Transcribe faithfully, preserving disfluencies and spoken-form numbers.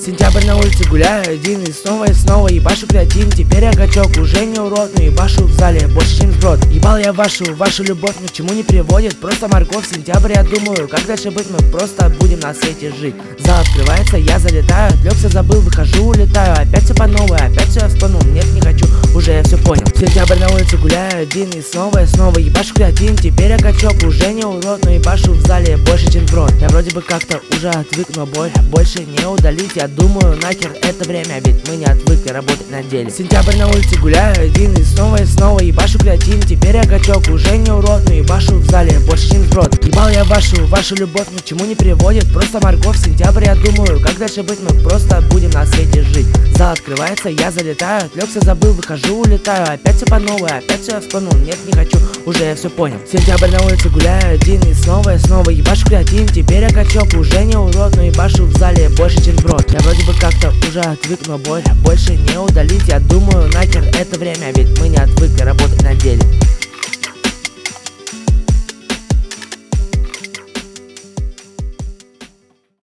Сентябрь, на улице гуляю один, и снова и снова ебашу креатин. Теперь я качок, уже не урод, но ебашу в зале больше, чем сброд. Ебал я вашу, вашу любовь ни к чему не приводит. Просто морковь, сентябрь, я думаю, как дальше быть, мы просто будем на свете жить. Зал открывается, я залетаю, отвлекся, забыл, выхожу, улетаю. Опять все по новой, опять все я вспомнил, нет, не хочу, уже я все понял. Сентябрь, на улице гуляю один, и снова и снова ебашу креатин. Теперь я качок, уже не урод, но ебашу в зале больше, чем сброд. Я вроде бы как-то уже отвык, но боль больше не удалить. Я думаю, нахер это время, ведь мы не отвыкли работать на деле. Сентябрь, на улице гуляю один, и снова и снова ебашу креатин. Теперь я качок, уже не урод, но ебашу в зале больше, чем сброд. Ебал я вашу, вашу любовь ни к чему не приводит. Просто морковь, сентябрь, я думаю, как дальше быть, мы просто будем на свете жить. Зал открывается, я залетаю, отвлекся, забыл, выхожу, улетаю. Опять все по новой, опять все я вспомнил, нет, не хочу, уже я все понял. Сентябрь, на улице гуляю один, и снова и снова ебашу креатин. Теперь я качок, уже не урод, но ебашу в зале больше, чем сброд. Я вроде бы как-то уже отвык, но боль больше не удалить. Я думаю, нахер это время, ведь мы не отвыкли работать на деле.